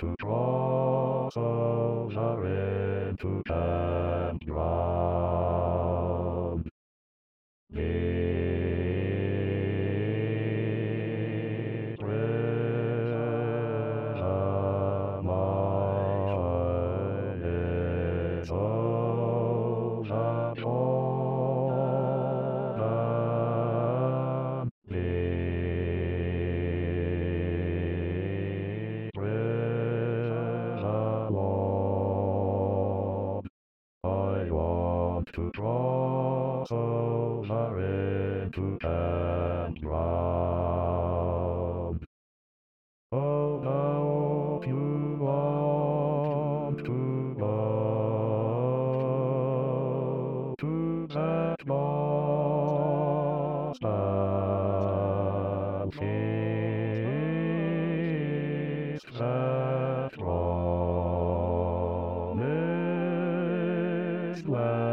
to draw souls are into campground. This is a mighty souls are Jordan. This is a Lord. I want to draw souls are into campground. Oh, now if you want to go to that lost and feast that promised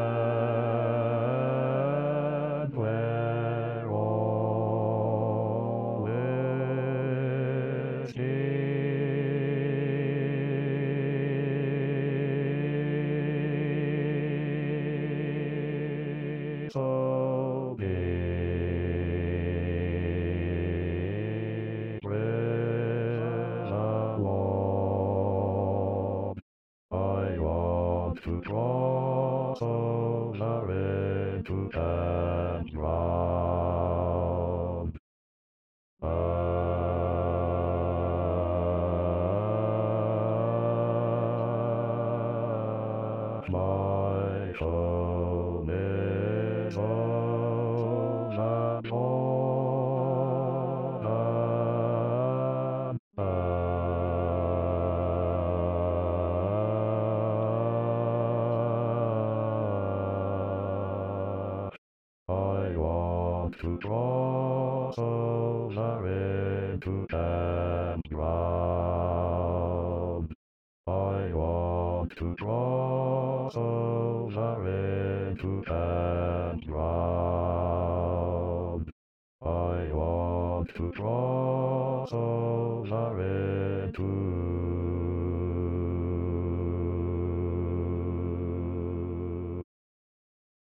land where all is peace. So big praise the Lord. I want to draw souls are into campground. My soul is those that Jordan. I want to draw souls are into campground. I want to draw souls are into campground. I want to draw souls are into